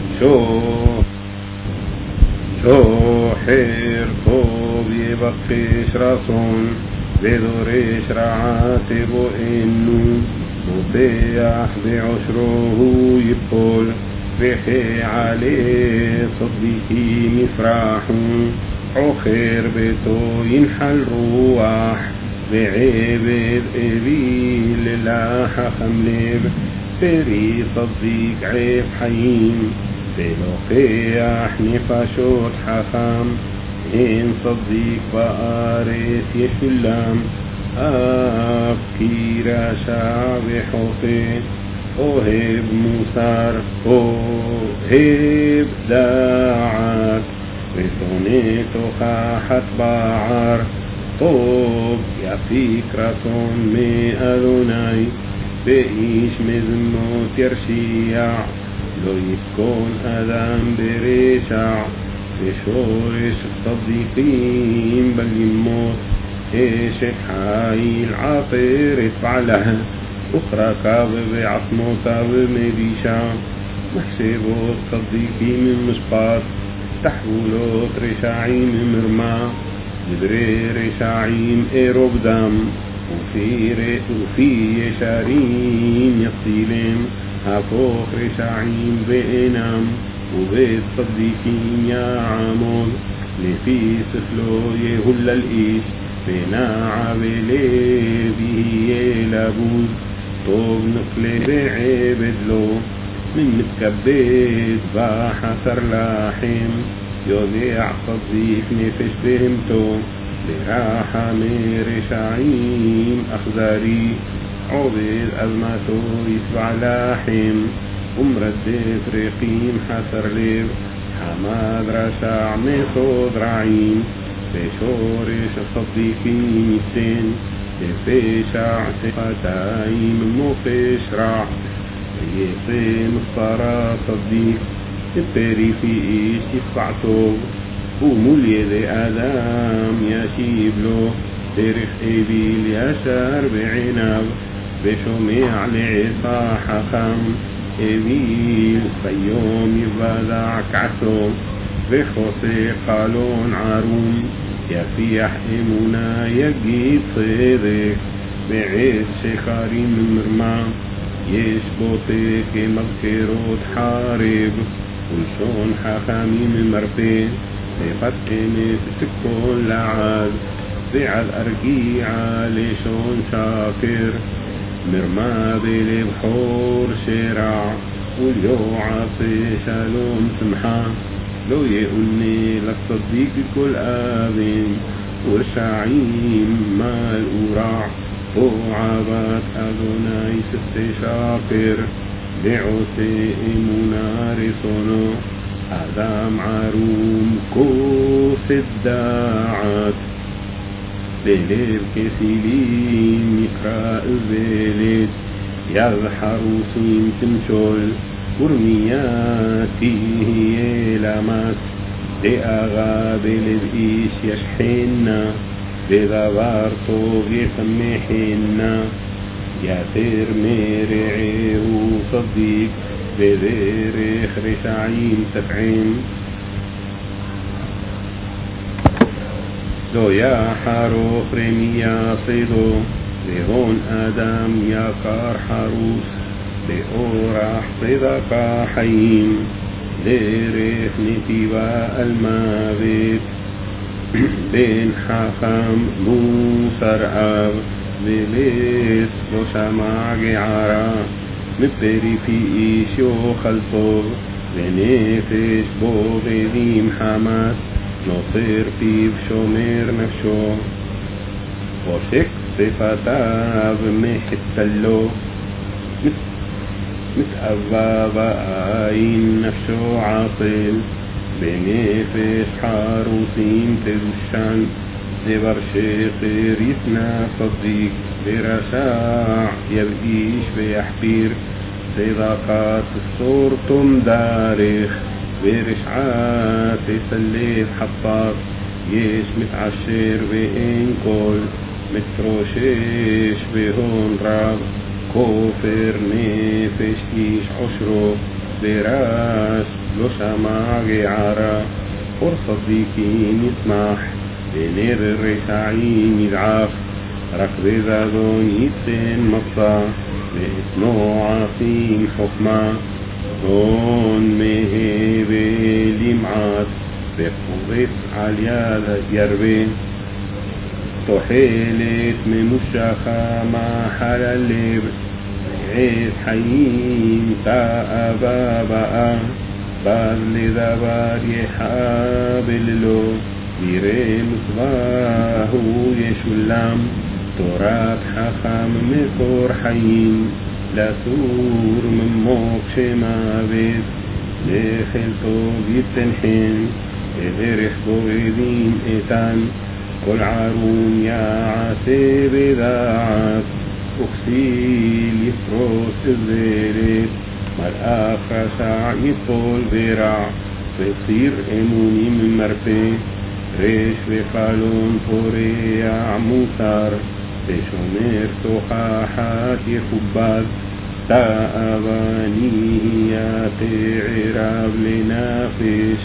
שוחר טוב יבקש רצון, ודורש רעה תבואנו. מותח בעושרו הוא יפול, וכעלי צדיקים יפרחו. עוכר ביתו ינחל רוח, ועבד אוויל לחכם לב. פרי צדיק עב חיים, ולוקח נפשות חכם. אין צדיק בארץ ישולם, אף כי רשע וחוטא. אוהב מוסר, אוהב דעת, ושונא תוכחת בער. טוב יפיק רצון מאדוני, ואיש מזמנות ירשיע. לא יסכון אדם ברשע, ושורש צדיקים בלימות. אשת חיל עטרת בעלה, ופרקיו ועצמותיו מבישה. מחשבות צדיקים משפט, תחבולות רשעים מרמה. דברי רשעים ארוב דם, ופי ישרים יצילם. הפוך רשעים ואינם, ובית צדיקים יעמוד. לפי שכלו יהולל איש, ונע בלב יהיה לבוז. טוב נפלה ועבד לו, מן מתכבד בחסר לחם. יודע צדיק נפש בהמתו, ברחמי רשעים אכזרי. עובד אדמתו ישבע לחם, ומרדף רקים חסר לב. חמד רשע מסוד רעים, ושורש הצדיקים ייתן. בפשע שפתיים מופש רע, ויצא מספרה צדיק. בפרי פי איש ישבע טוב, ומול ידי אדם ישיב לו. דרך אוויל ישר בעיניו, ושומע לעצה חכם. אוויל ביום יבדע כעסו, וחוסך חלון ערום. יפיח אמונה יגיד צדק, בעת שחרים מרמה. יש בוטה כמזכרות חרב, ולשון חכמים מרפא. שפת אמת תכל לעד, ועד ארגיעה לשון שקר. מרמה בלב חור שרע, וליועצה שלום שמחה. לא יאונה לצדיק כל אבן, ורשעים מלאו רע. תועבת אדוני שפתי שקר, ועושה אמונה רצונו. אדם ערום כוסת דעת, בלב כסילים יקרא איוולת. יד חרוסים תמשול, ורמיה תהיה למס. דאגה בלב איש ישחנה, ודבר טוב ישמחנה. יתר מרעהו צדיק, בדרך רשעים תפעים. לא יחרוך רמיה צידו, והון אדם יקר חרוס. באורח צדקה חיים, דרך נתיבה על מוות, בן חכם מוסר אב, ולס לא שמע גערה, מפרי פי איש יאכל טוב, ונפש בו בדים חמת, נוצר פיו שומר נפשו, חושק שפתיו מחצלו, מתאווה בעין נפשו עטל, בנפש חרוסים תדושן, דבר שקר ישנא צדיק, ברשע ירגיש ויחפיר, צדקה תסור תומדרך, ורשעה תסלף חפר, יש מתעשר ואין קול, מתרושש והון רב, כופר נפש איש עושרו, ברש לא שמע גערה, אור צדיקים יצמח, ונר רשעים ידעך, רק בזדון ייתן מצע, ואתנו עשים חוכמה, הון מהבל ימעט, וחורץ על יד ירבה, תוחלת ממושכה מחל הלב, ועץ חיים תאווה באה, בז לדבר יחבל לו, יראה מצווה הוא ישולם, תורת חכם מקור חיים, לסור ממוקש מוות, לאכל טוב ייתן חן, בדרך בו עדים איתן, כל ערום יעשה בדעת, וכסיל יפרוס איזרת, מלאך רשע יפול ברע, וציר אמונים מרפא, רש וחלון פורע מותר, ושומר תוכחת יכובד, תאווה נהיה תערב לנפש,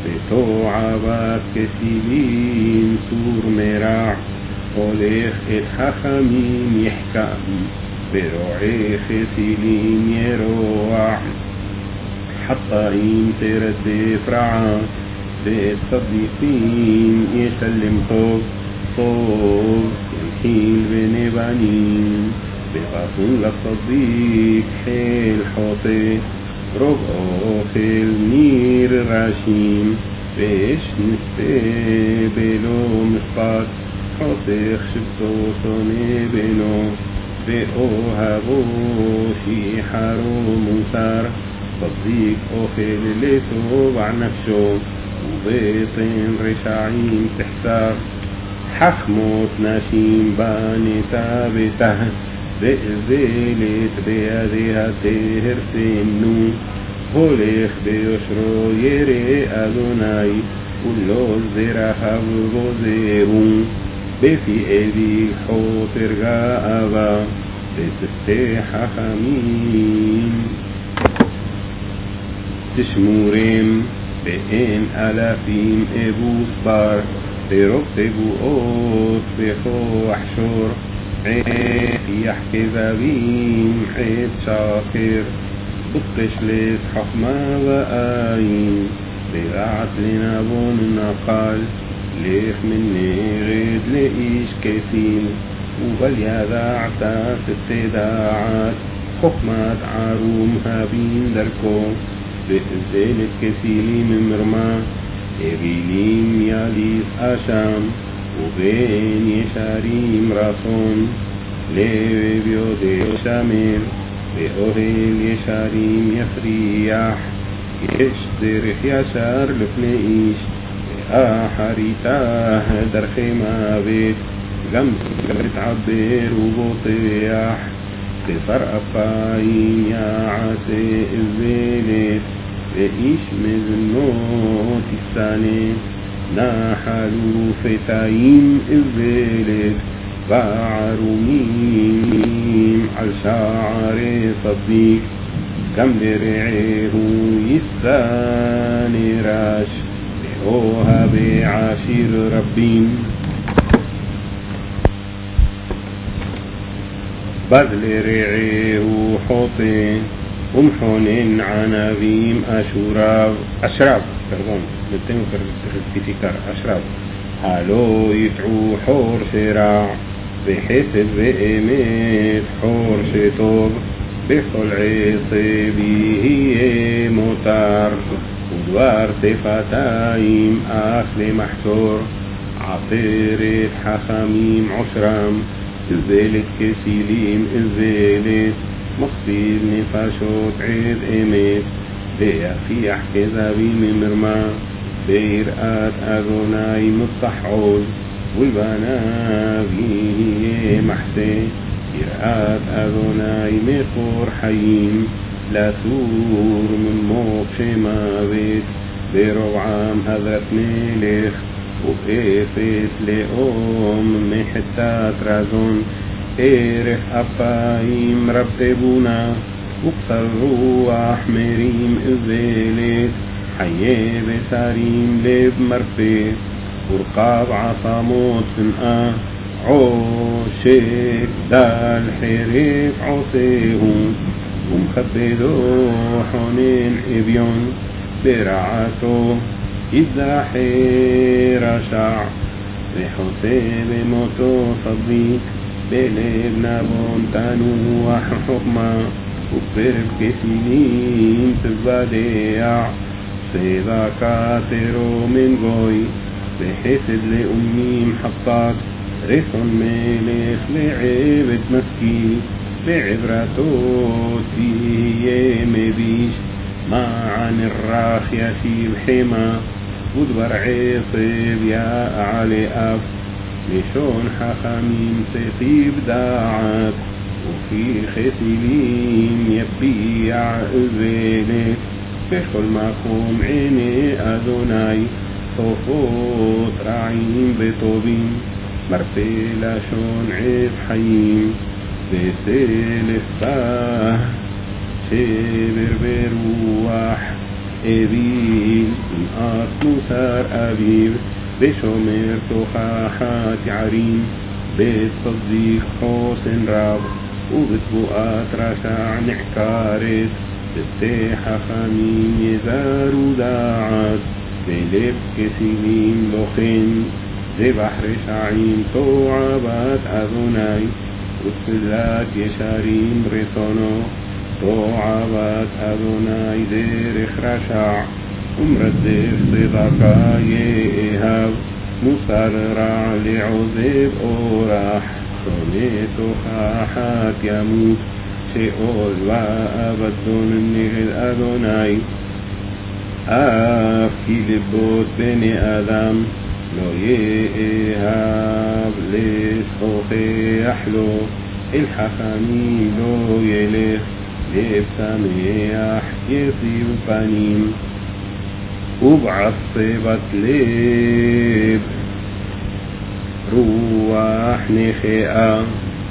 ותועבת כסילים סור מרע, הולך את חכמים יחכם, ורועה חסילים ירוע, חטאים תרדף רעה, ואת צדיקים ישלם טוב, טוב ינחיל ונבנים, וחסון לצדיק חיל חוטא, רוב אוכל ניר ראשים, ואש נספה בלא משפט, חותך שבטו שונא בנו, ואוהבו שיחרו מוסר, צדיק אוכל לטוב על נפשו, ובטן רשעים תחסר, חכמות נשים בנתה ביתה, ואזלת בידיה תהרסנו, הולך ביושרו ירא אדוני, ולא זרעיו גוזרו, בפי אביו חוטר גאווה, ותסתה חכמים. תשמורם באין אלפים אבוס בר, ברוב תבואות בכוח שור, עת יחכזבים עת שקר, בתשלת חכמה ועין, בדעת לנבון נפל, לך מן נגד לאיש כסיל, ובל ידעת תדעת, חוכמת ערום הבין דרכו, ואזלת כסילים מרמה, אבילים יליס אשם, ובין ישרים רצון, לב יודע שמר, ואוהל ישרים יפריח, יש דרך ישר לפני איש, ואחריתה דרכי מוות, גם תתעבר ובוטח, בשר אפיים יעשה איזלת, ואיש מזנות ישנא, נחלו פתאים איזלת, וערומים על שערי צדיק, גם לרעהו ישנא רש, ואוהב עשיר רבים. بذل رعيه حوطين ومحون عنابيم أشراب أشراب perdón me tengo que rectificar أشراب هالو يتعو حور شراع بحسد بأمت حور شطوب بخل عصبي هي مطار ودوار تفتايم أخل محصور عطيرة حخاميم عشرام الزيلت كسيليم الزيلت مصير نفاشوت عيد إمت بيا في أحكي ذابيم مرمى بيرقات أذناي مصحعود والبنابي محسي يرقات أذناي مخور حيين لا سور من موقش ما بيت بربعام هذرت ملخ وقفت لأم محتات رازون إيرخ أبايم ربتبونا وقصر روح مريم إزيلت حيه بساريم لب مرفي ورقاب عصاموت سنقا عوشك دال حريف عصيهم ومخبدو حنين إبيون برعاتو إذا حير شع بحسين موتو صديق بلب نابون تنوح حكمة وبرب كسنين تباديع سيدا كاترو من غوي بحسد لأميم حقات رسون ملخ لعبد مسكين بعبراتو تيه مبيش ما عن الراخ يشيب حما ودبر عصب يا علي أب لشون حخامين تطيب داعت وفي خسلين يبيع أذيلك بكل مقوم عيني أذناي صفوت رعيم بطوبين مرفلة شون عيد حيين بسيل الصباح شبر بروح إبيل من أصل سار أبيب بشمر تخاحات عريم بتصديق حسن راب وبتبقات رشع نحكارت بتيحة خمين يزارو داعت بلب كسيلين لخين زي بحر شعين توعبات أذناي وتفلات يشارين رسونو توعبات أذناي دير خرشع ومردف صدقا يهاب مسرع لعذب أوراح صنيت خاحات يموت شئول وأبدون النغل أذناي أفكي لبوت بني آدم لو يهاب لسخوخي يحلو الحخامين لو يلف لبساميح يصيب بنين وبعصبت لب روح نخيئة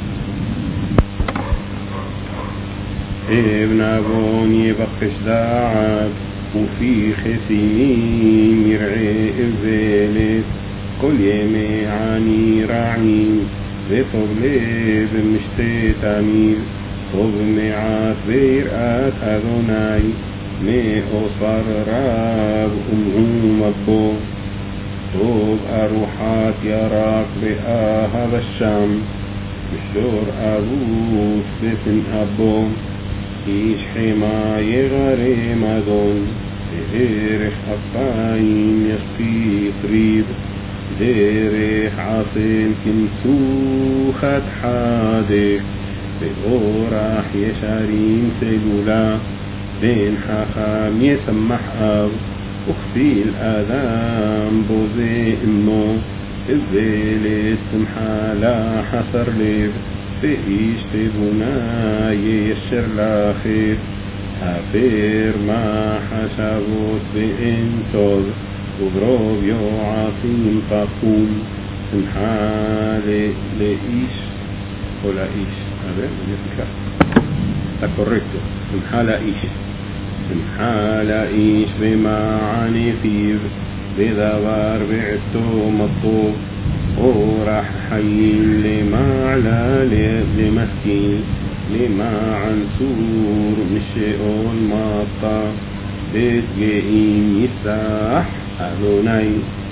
ابن أبون يبقش داعب وفي خسين يرعي الزيلت كل يمي عني راعين بطب لب مشتي تميل طب معات بيرقات أذناي مي أصر راب أمهم الضوء طوب أروحات يراك بآها بالشام بشدور أبوس بسن أبو إيش حما يغري مدون بإيرخ أباين يسقي قريب ديرخ عاصم كنسوخت حادك بأوراح يشارين سلولا بين حخام يسمح أب أختي الآذام بوزي إمو الزيل سمحة لا حصر لب بإيش تبنا يشر لاخير هافير ما حشابوت بإنتوز وضروب يو عاصم فاقوم سمحة لإيش ولا إيش هذا يفكر تكوريكتو سمحة لإيش سمحة لإيش بمعاني فيه بذوار بعتو مطوب אורח חיים למעלה למסכים, למען צור משאול מטה, בית גאים יסח אדוני,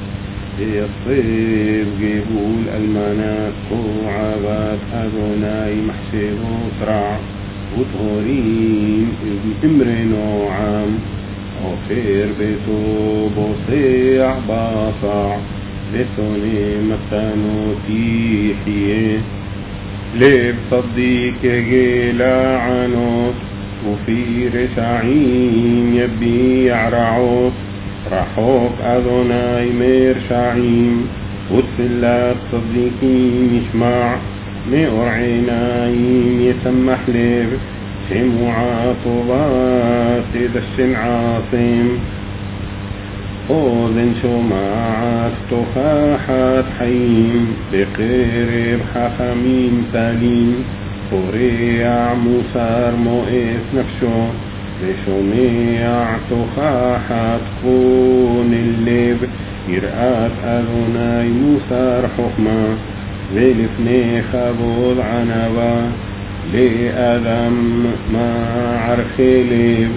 ויצב גבול אלמנה, כועבת אדוני מחשבות רע, וטהורים אמרי נועם, עופר ביתו בוסע בצע, ושונא מתנות יחיה. לב צדיק גלענות, وفي رشعين يبيع رعوت، رحوك أذناي مرشعين، وتسلات صديقين يشمع، مئر عيناين يسمح لب، شموع طبات دش عاصم، أذن شماعات تخاحات حيم، بقرب حخمين سليم، פורע מוסר מואס נפשו, ושומע תוכחת כון הלב, יראת אדוני מוסר חוכמה, ולפני כבוד ענווה, לאדם מערכי לב,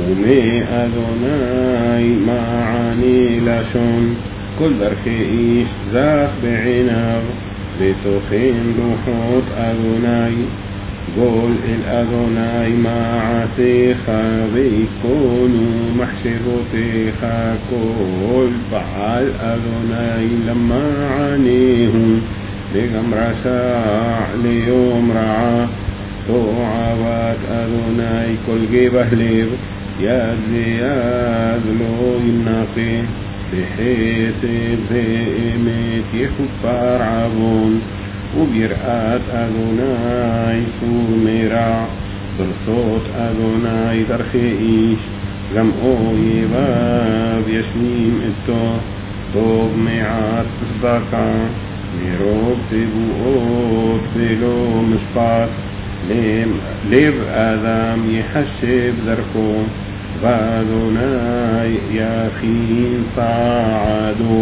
ומאדוני מעני לשון, כל דרכי איש זך בעיניו, בתוכן רוחות אדוני, גול אל אדוני מעשיך, ויקונו מחשבותיך, כל פעל אדוני למענהו, וגם רשע ליום רעה, תועבת אדוני כל גבח לב, יד ליד לא ינקה, בחסד ואמת יכופר עוון, וביראת אדוני סור מרע, ברצות אדוני דרכי איש, גם אויביו ישנים אתו, טוב מעט צדקה, מרוב תבואות ולא משפט, לב אדם יחשב דרכו, ואדוני יכין צעדו,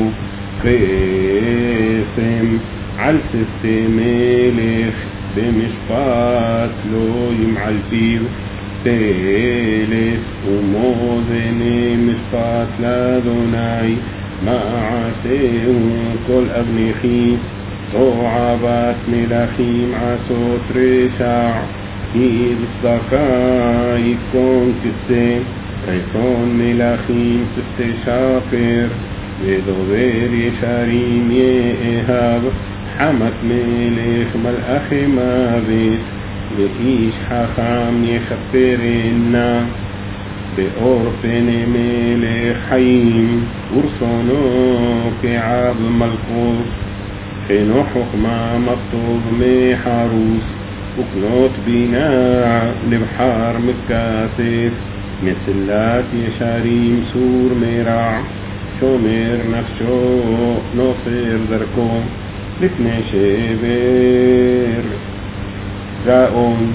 קסם על שפתי מלך, במשפט לא ימעל פיו, תלת ומאזני משפט לאדוני, מעשהו כל אבניכי, תועבת מלכים עשות רשע, כי בצדקה ייכון כסה, רצון מלכים שפתי שפר, ודובר ישרים יאהב, חמת מלך מלאכי מוות, ואיש חכם יכפרנה, באור פני מלך חיים, ורצונו כעב מלכות, חנו חוכמה מטוב מחרוס, וקנות בינה לבחר מכסף, מסלת ישרים סור מרע, שומר נפשו נוסר דרכו, לפני שבר גאון,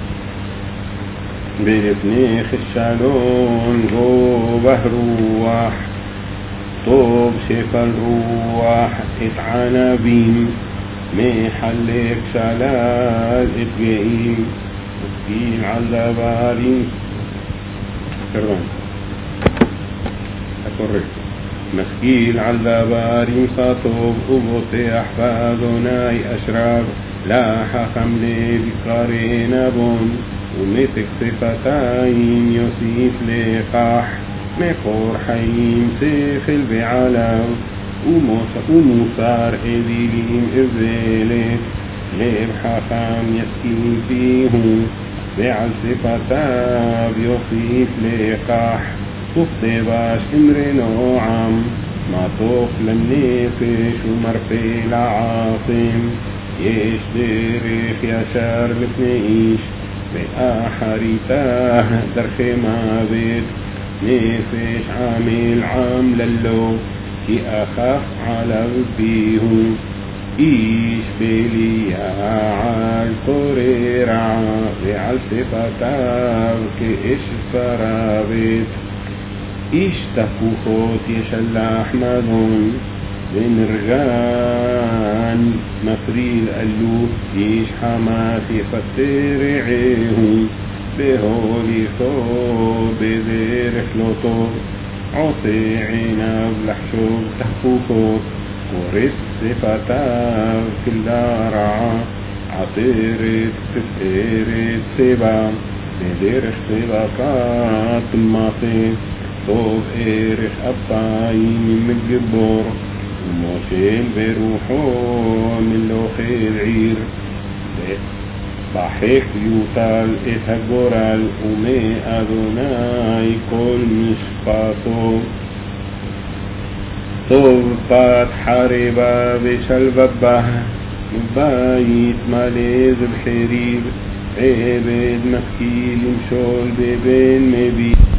ולפני חשלון גובח רוח, טוב שפל רוח את ענבים, מחלק שלל את גאים, משכיל על דברים, פרדון, הקורקט, משכיל על דברים סטוב, ובוטח באדוני אשריו, לחכם לב יקרא נבון, ומתק שפתיים יוסיף לכך, מקור חיים שכל ועליו, ומוסר אדילים אבלת, לב חכם יסכים פיהו, ועל שפתיו יוסיף לכך, תוכתבש אמרי נועם, מתוק לנפש ומרפא לעצם, יש דרך ישר לפני איש, ואחריתה דרכי מוות, נפש עמל עם ללא, כי אכף עליו פיהו, איש בליעל קורא רע, ועל שפתיו כאש שרבת, איש תפוחות ישלח מדון, ונרגן מפריל אלוף איש חמאס יפטר רעהו בהוליכו בדרך לא טוב עושה עיניו לחשוב תחפוקות קורס שפתיו כלה רעה עטרת תפארת צבע בדרך צבקת מעשה טוב ערך אפיים מגבור ומושל ברוחו מלוכל עיר בחק יוטל את הגורל ומאדוני כל משפטו טוב בת חרבה ושלווה בה בית מלא זבחריב עבד משכיל למשול בבן מביט